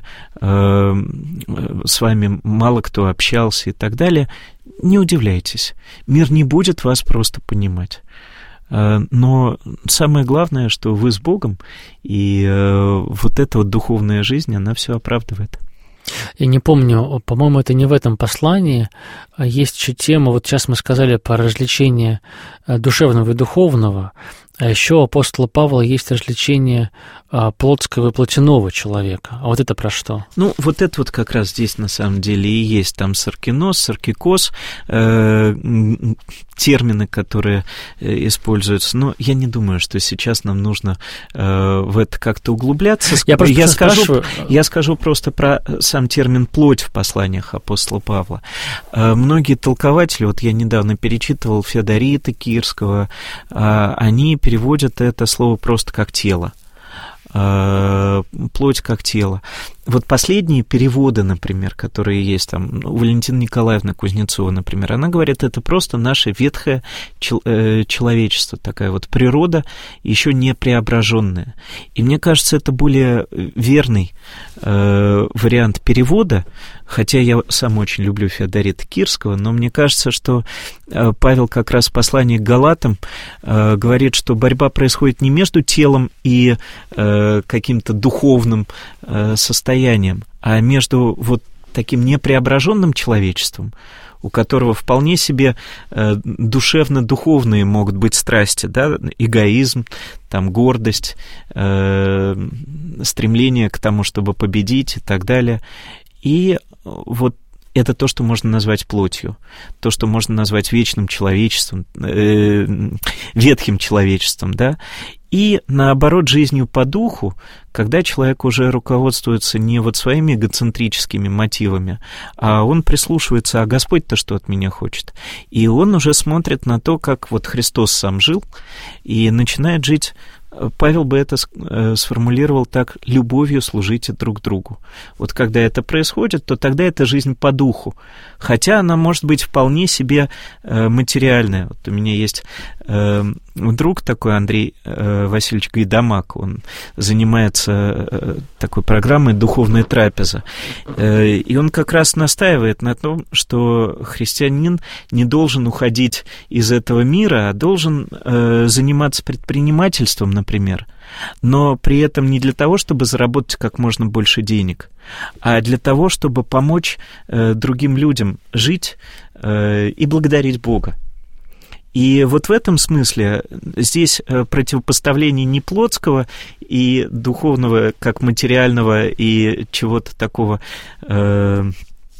с вами мало кто общался и так далее, не удивляйтесь, мир не будет вас просто понимать. Но самое главное, что вы с Богом, и вот эта вот духовная жизнь, она все оправдывает. Я не помню, по-моему, это не в этом послании, а есть еще тема, вот сейчас мы сказали про развлечение душевного и духовного, а еще у апостола Павла есть развлечение плотского и плотяного человека. А вот это про что? Ну, вот это вот как раз здесь на самом деле и есть. Там саркинос, саркикос, э, термины, которые используются. Но я не думаю, что сейчас нам нужно э, в это как-то углубляться. Я, просто я, скажу, я скажу просто про сам термин «плоть» в посланиях апостола Павла. Э, многие толкователи, вот я недавно перечитывал Феодорита Кирского, э, они переводят это слово просто как «тело». Плоть как тело. Вот последние переводы, например, которые есть там у Валентины Николаевны Кузнецова, например, она говорит, это просто наше ветхое человечество, такая вот природа, еще не преображенная. И мне кажется, это более верный э, вариант перевода, хотя я сам очень люблю Феодорита Кирского, но мне кажется, что э, Павел как раз в послании к Галатам э, говорит, что борьба происходит не между телом и э, каким-то духовным э, состоянием, а между вот таким непреображенным человечеством, у которого вполне себе э, душевно-духовные могут быть страсти, да, эгоизм, там, гордость, э, стремление к тому, чтобы победить и так далее. И вот это то, что можно назвать плотью, то, что можно назвать вечным человечеством, э, ветхим человечеством, да, и, наоборот, жизнью по духу, когда человек уже руководствуется не вот своими эгоцентрическими мотивами, а он прислушивается, а Господь-то что от меня хочет? И он уже смотрит на то, как вот Христос сам жил, и начинает жить. Павел бы это сформулировал так: любовью служите друг другу. Вот когда это происходит, то тогда это жизнь по духу, хотя она может быть вполне себе материальная. Вот у меня есть друг такой, Андрей Васильевич Гайдамак, он занимается такой программой «Духовная трапеза». И он как раз настаивает на том, что христианин не должен уходить из этого мира, а должен заниматься предпринимательством, например, но при этом не для того, чтобы заработать как можно больше денег, а для того, чтобы помочь другим людям жить и благодарить Бога. И вот в этом смысле здесь противопоставление не плотского и духовного, как материального и чего-то такого э,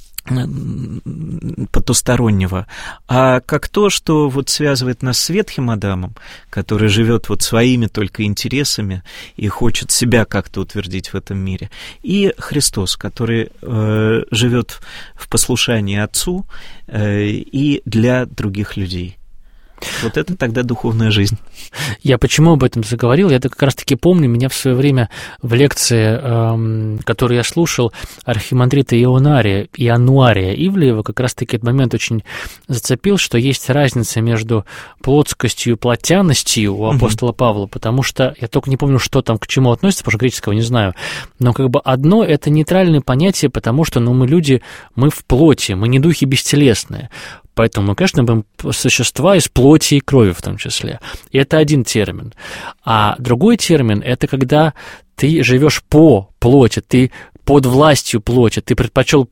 потустороннего, а как то, что вот связывает нас с Ветхим Адамом, который живет вот своими только интересами и хочет себя как-то утвердить в этом мире, и Христос, который э, живет в послушании Отцу э, и для других людей. Вот это тогда духовная жизнь. Я почему об этом заговорил? Я как раз-таки помню, меня в свое время в лекции, эм, которую я слушал, архимандрита Ионария и Ануария Ивлеева, как раз-таки этот момент очень зацепил, что есть разница между плотскостью и плотяностью у апостола угу. Павла, потому что я только не помню, что там к чему относится, потому что греческого не знаю, но как бы одно — это нейтральное понятие, потому что ну, мы люди, мы в плоти, мы не духи бестелесные. Поэтому мы, конечно, будем существа из плоти и крови в том числе. И это один термин. А другой термин — это когда ты живешь по плоти, ты под властью плоти, ты предпочел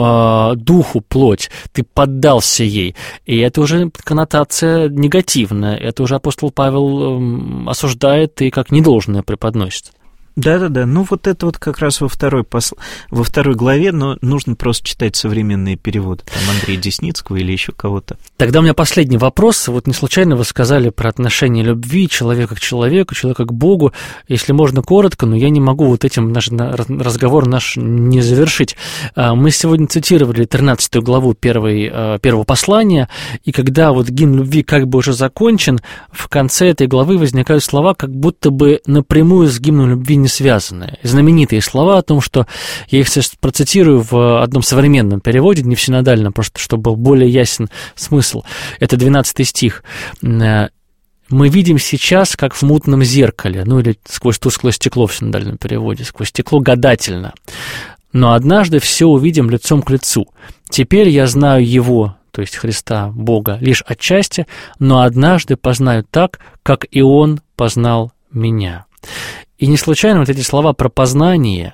э, духу плоть, ты поддался ей. И это уже коннотация негативная. Это уже апостол Павел э, осуждает и как недолжное преподносит. Да-да-да, ну вот это вот как раз во второй, посл... во второй главе, но нужно просто читать современные переводы, там Андрея Десницкого или еще кого-то. Тогда у меня последний вопрос. Вот не случайно вы сказали про отношение любви человека к человеку, человека к Богу. Если можно коротко, но я не могу вот этим наш разговор наш не завершить. Мы сегодня цитировали тринадцатую главу первой, первого послания, и когда вот гимн любви как бы уже закончен, в конце этой главы возникают слова, как будто бы напрямую с гимном любви не связанные. Знаменитые слова о том, что я их сейчас процитирую в одном современном переводе, не в синодальном, просто чтобы был более ясен смысл. Это двенадцатый стих. «Мы видим сейчас, как в мутном зеркале», ну или сквозь тусклое стекло в синодальном переводе, сквозь стекло гадательно. «Но однажды все увидим лицом к лицу. Теперь я знаю Его», то есть Христа, Бога, лишь отчасти, но однажды познаю так, как и Он познал меня». И не случайно вот эти слова про познание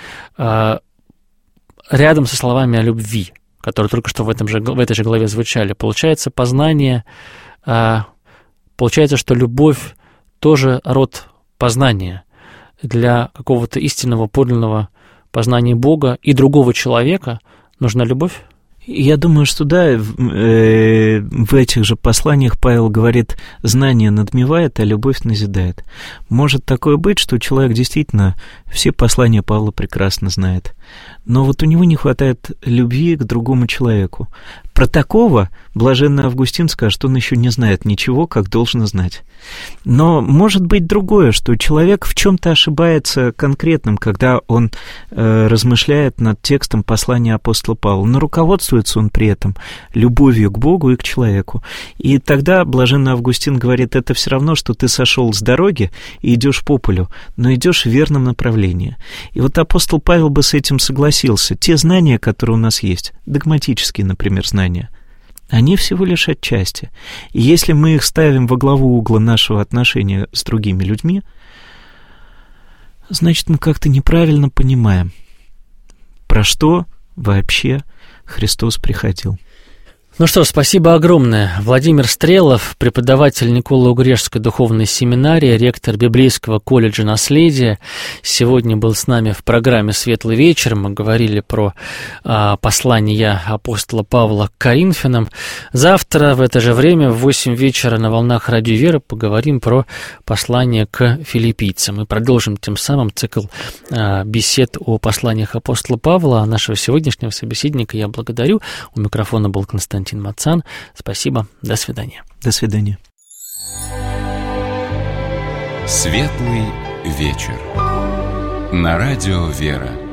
э, рядом со словами о любви, которые только что в, этом же, в этой же главе звучали. Получается, познание, э, получается, что любовь тоже род познания. Для какого-то истинного, подлинного познания Бога и другого человека нужна любовь? Я думаю, что да, в этих же посланиях Павел говорит, знание надмевает, а любовь назидает. Может такое быть, что человек действительно все послания Павла прекрасно знает, но вот у него не хватает любви к другому человеку. Про такого блаженный Августин скажет, что он еще не знает ничего, как должен знать. Но может быть другое, что человек в чем-то ошибается конкретным, когда он э, размышляет над текстом послания апостола Павла, но руководствуется он при этом любовью к Богу и к человеку. И тогда блаженный Августин говорит, это все равно, что ты сошел с дороги и идешь по полю, но идешь в верном направлении. И вот апостол Павел бы с этим согласился. Те знания, которые у нас есть, догматические, например, знания, они всего лишь отчасти. И если мы их ставим во главу угла нашего отношения с другими людьми, значит, мы как-то неправильно понимаем, про что вообще Христос приходил. Ну что, спасибо огромное. Владимир Стрелов, преподаватель Николо-Угрешской духовной семинарии, ректор Библейского колледжа «Наследие», сегодня был с нами в программе «Светлый вечер». Мы говорили про а, послание апостола Павла к Коринфянам. Завтра в это же время в восемь вечера на волнах Радио Вера поговорим про послание к филиппийцам. Мы продолжим тем самым цикл а, бесед о посланиях апостола Павла. А нашего сегодняшнего собеседника я благодарю. У микрофона был Константин Мацан. Спасибо. До свидания. До свидания. Светлый вечер. На радио «Вера».